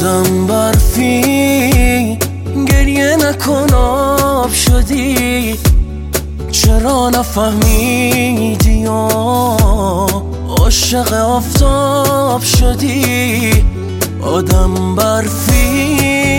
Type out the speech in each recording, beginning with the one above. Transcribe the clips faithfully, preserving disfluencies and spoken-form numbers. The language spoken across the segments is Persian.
آدم برفی گریه نکن آب شدی، چرا نفهمیدی یا عاشق آفتاب شدی؟ آدم برفی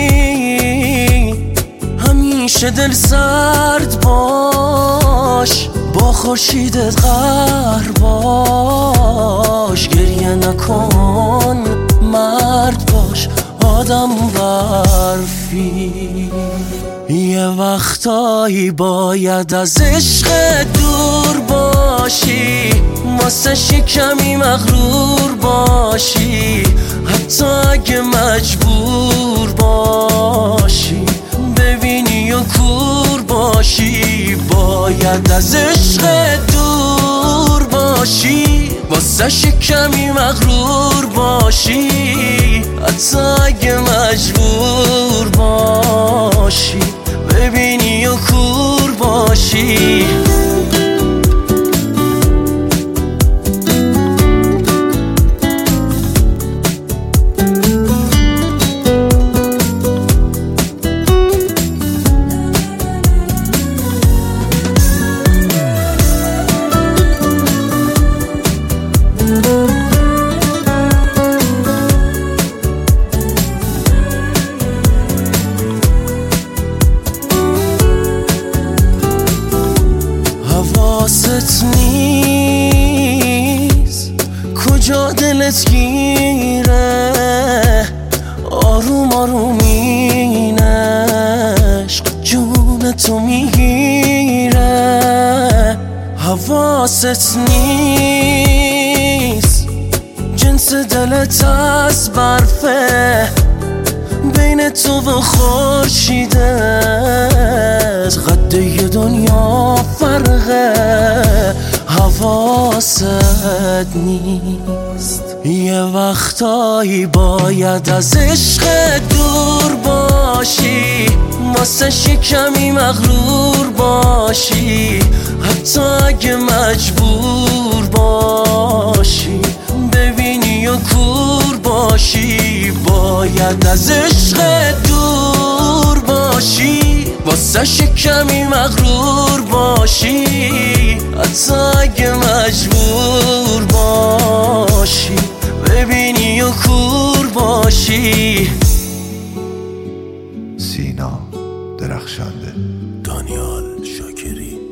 همیشه دل سرد باش، با خورشیدت قهر باش، گریه نکن مرد باش. آدم برفی یه وقتایی باید از عشق دور باشی، واسه کمی مغرور باشی، حتی اگه مجبور باشی ببینی و کور باشی. باید از عشق دور باشی، واسه کمی مغرور باشی، حتی اگه مجبور باشی ببینی و کور باشی. حواست نیست کجا دلت گیره، آروم آروم این عشق جون تو میگیره. حواست نیست جنس دلت از برفه، بین تو و خورشیدت قد یه دنیا فرقه. حواست نیست یه وقتایی باید از عشق دور باشی، واسه کمی مغرور باشی، حتی اگه مجبور باشی ببینی و کور باشی. باید از عشق دور باشی، واسه کمی مغرور باشی، حتی اگه مجبور باشی ببینی و کور باشی. سینا درخشنده. دانیال شاکری.